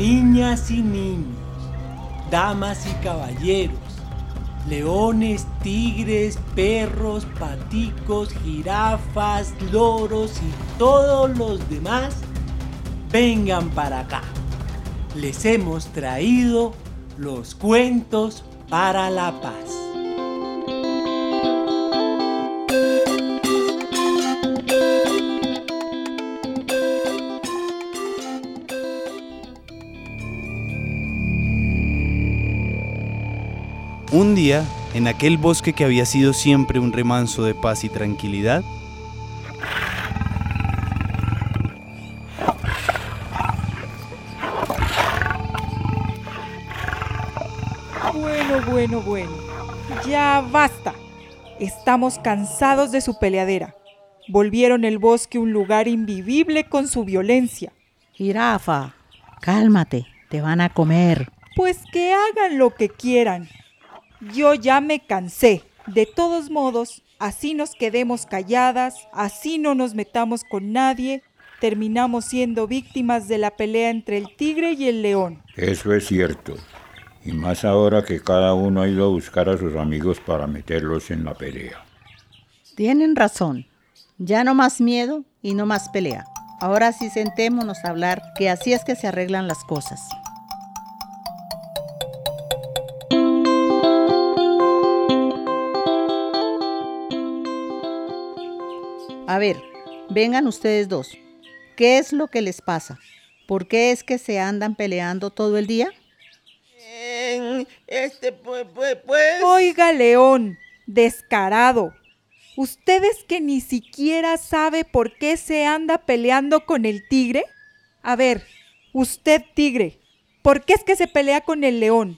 niñas y niños, damas y caballeros, leones, tigres, perros, paticos, jirafas, loros y todos los demás, vengan para acá. Les hemos traído los cuentos para la paz. Un día, en aquel bosque que había sido siempre un remanso de paz y tranquilidad, Bueno. Ya basta. Estamos cansados de su peleadera. Volvieron el bosque un lugar invivible con su violencia. Jirafa, cálmate, te van a comer. Pues que hagan lo que quieran. Yo ya me cansé. De todos modos, así nos quedemos calladas, así no nos metamos con nadie, terminamos siendo víctimas de la pelea entre el tigre y el león. Eso es cierto. Y más ahora que cada uno ha ido a buscar a sus amigos para meterlos en la pelea. Tienen razón. Ya no más miedo y no más pelea. Ahora sí sentémonos a hablar, que así es que se arreglan las cosas. A ver, vengan ustedes dos. ¿Qué es lo que les pasa? ¿Por qué es que se andan peleando todo el día? Pues... Oiga, león, descarado. ¿Usted es que ni siquiera sabe por qué se anda peleando con el tigre? A ver, usted tigre, ¿por qué es que se pelea con el león?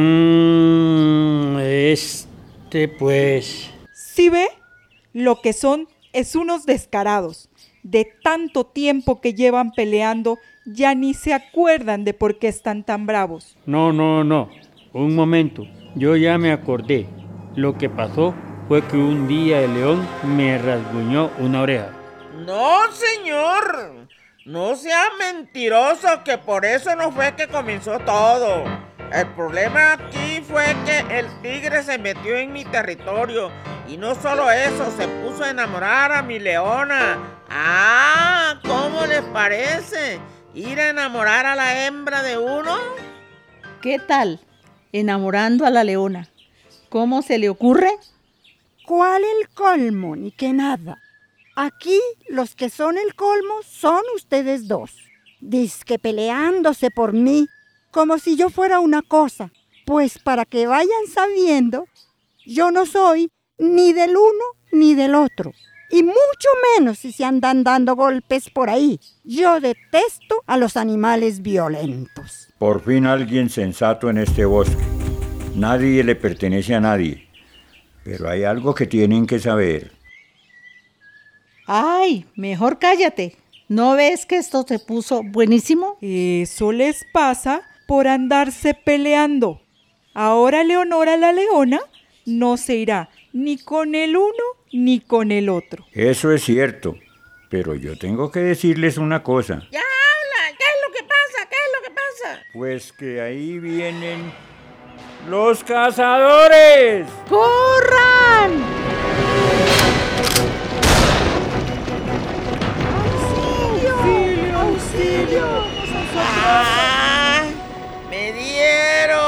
Pues... ¿Sí ve? Lo que son es unos descarados. De tanto tiempo que llevan peleando, ya ni se acuerdan de por qué están tan bravos. No. Un momento, yo ya me acordé. Lo que pasó fue que un día el león me rasguñó una oreja. No, señor. No sea mentiroso, que por eso no fue que comenzó todo. El problema aquí fue que el tigre se metió en mi territorio. Y no solo eso, se puso a enamorar a mi leona. Ah, ¿cómo les parece? ¿Ir a enamorar a la hembra de uno? ¿Qué tal? Enamorando a la leona. ¿Cómo se le ocurre? ¿Cuál el colmo? Ni que nada. Aquí los que son el colmo son ustedes dos. Dizque peleándose por mí, como si yo fuera una cosa. Pues para que vayan sabiendo, yo no soy ni del uno ni del otro. Y mucho menos si se andan dando golpes por ahí. Yo detesto a los animales violentos. Por fin alguien sensato en este bosque. Nadie le pertenece a nadie. Pero hay algo que tienen que saber. Ay, mejor cállate. ¿No ves que esto se puso buenísimo? Eso les pasa por andarse peleando. Ahora Leonora la leona no se irá ni con el uno ni con el otro. Eso es cierto, pero yo tengo que decirles una cosa. ¡Ya habla! ¿Qué es lo que pasa? Pues que ahí vienen los cazadores. ¡Corran! ¡Auxilio! ¡Ah! ¡Me dieron!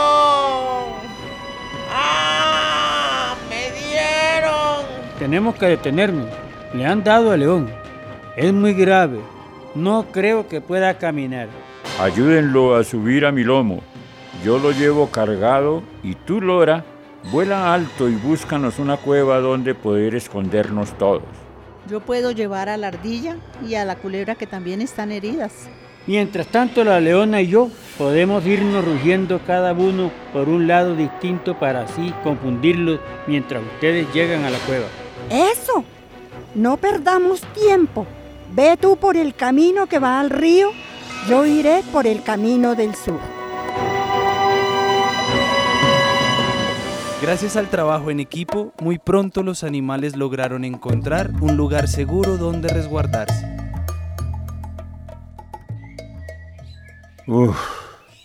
¡Ah! ¡Me dieron! Tenemos que detenernos. Le han dado al león. Es muy grave. No creo que pueda caminar. Ayúdenlo a subir a mi lomo. Yo lo llevo cargado y tú, Lora, vuela alto y búscanos una cueva donde poder escondernos todos. Yo puedo llevar a la ardilla y a la culebra, que también están heridas. Mientras tanto, la leona y yo podemos irnos rugiendo cada uno por un lado distinto para así confundirlos mientras ustedes llegan a la cueva. ¡Eso! No perdamos tiempo. Ve tú por el camino que va al río, yo iré por el camino del sur. gracias al trabajo en equipo, muy pronto los animales lograron encontrar un lugar seguro donde resguardarse.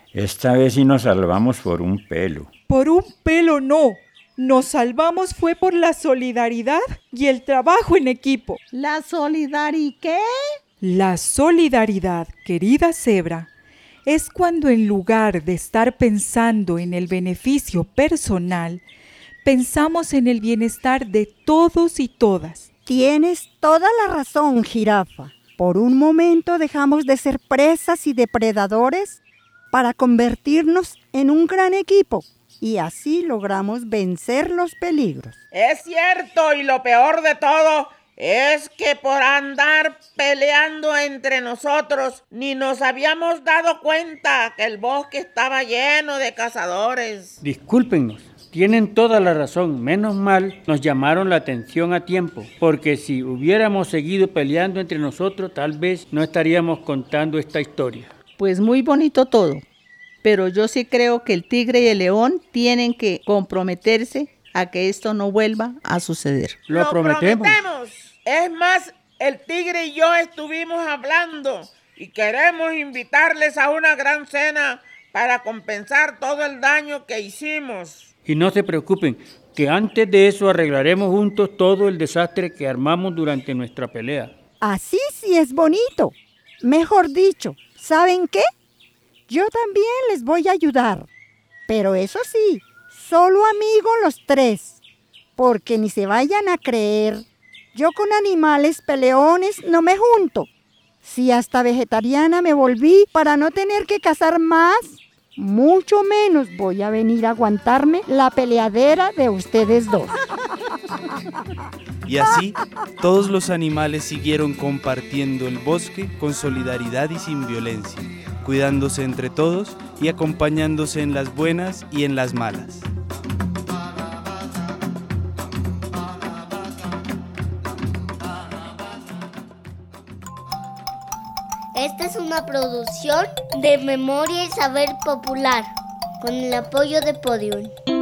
Esta vez sí nos salvamos por un pelo. Por un pelo no. Nos salvamos fue por la solidaridad y el trabajo en equipo. ¿La solidaridad qué? La solidaridad, querida cebra, es cuando en lugar de estar pensando en el beneficio personal, pensamos en el bienestar de todos y todas. Tienes toda la razón, jirafa. Por un momento dejamos de ser presas y depredadores para convertirnos en un gran equipo y así logramos vencer los peligros. Es cierto, y lo peor de todo es que por andar peleando entre nosotros ni nos habíamos dado cuenta que el bosque estaba lleno de cazadores. Discúlpenos, tienen toda la razón. Menos mal nos llamaron la atención a tiempo, porque si hubiéramos seguido peleando entre nosotros, tal vez no estaríamos contando esta historia. Pues muy bonito todo, pero yo sí creo que el tigre y el león tienen que comprometerse a que esto no vuelva a suceder. ¡Lo prometemos! Es más, el tigre y yo estuvimos hablando y queremos invitarles a una gran cena para compensar todo el daño que hicimos. Y no se preocupen, que antes de eso arreglaremos juntos todo el desastre que armamos durante nuestra pelea. Así sí es bonito. Mejor dicho, ¿saben qué? Yo también les voy a ayudar. Pero eso sí, solo amigos los tres. Porque ni se vayan a creer, yo con animales peleones no me junto. Si hasta vegetariana me volví para no tener que cazar más, mucho menos voy a venir a aguantarme la peleadera de ustedes dos. Y así, todos los animales siguieron compartiendo el bosque con solidaridad y sin violencia, cuidándose entre todos y acompañándose en las buenas y en las malas. Esta es una producción de Memoria y Saber Popular, con el apoyo de Podium.